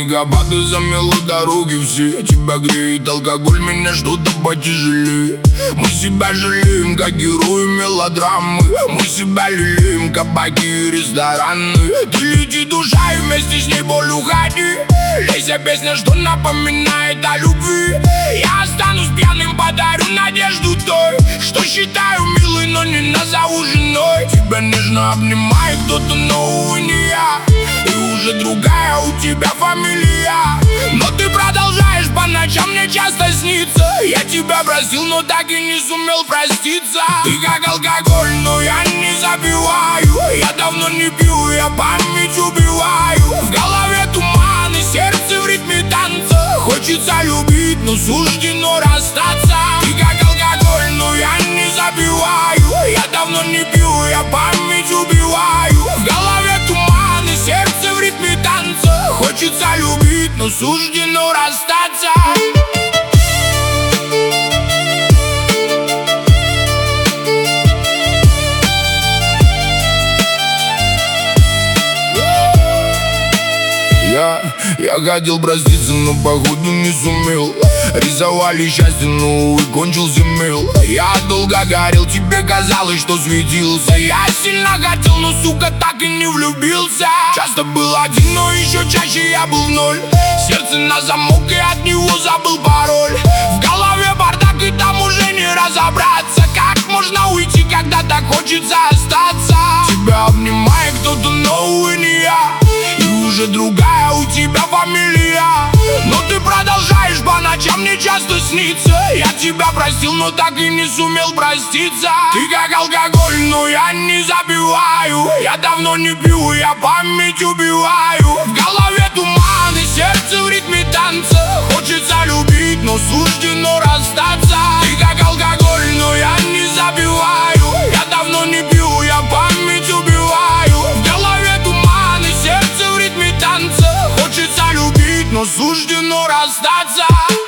снегопады замело дороги все. Тебя греет алкоголь, меня что-то потяжелее. Мы себя жалеем, как герои мелодрамы. Мы себя лелеем, кабаки и рестораны. Ты лети, душа, и вместе с ней боль уходи. Лейся песня, что напоминает о любви. Я останусь пьяным, подарю надежду той, что считаю милой, но не назову женой. Тебя нежно обнимает кто-то, но увы не я. И уже другая у тебя фамилия. Но ты продолжаешь по ночам мне часто сниться. Я тебя просил, но так и не сумел проститься. Ты как алкоголь, но я не забиваю. Я давно не пью, я память убиваю. В голове туман и сердце в ритме танца. Хочется любить, но суждено расстаться. Ты как алкоголь, но я не забиваю. Я давно не пью, я память убиваю. В голове туман и сердце в ритме танца. Хочется любить, но суждено расстаться. Я хотел проститься, но походу не сумел. Рисовали счастье, но увы, кончился мел. Я долго горел, тебе казалось, что светился. Я сильно хотел, но, сука, так и не влюбился. Часто был один, но еще чаще я был в ноль. Сердце на замок, и от него забыл пароль. В голове бардак, и там уже не разобраться. Как можно уйти, когда так хочется остаться? Тебя обнимает кто-то, но увы, не я. Уже другая у тебя фамилия. Но ты продолжаешь по ночам мне часто сниться. Я тебя простил, но так и не сумел проститься. Ты как алкоголь, но я не забиваю. Я давно не пью, я память убиваю. В голове туман и сердце в ритме танца. Хочется любить, но суждено расстаться. Ты как алкоголь, но я не забиваю. Я давно не пью, я память убиваю. В голове туман и сердце в ритме танца. Хочется любить, но суждено расстаться.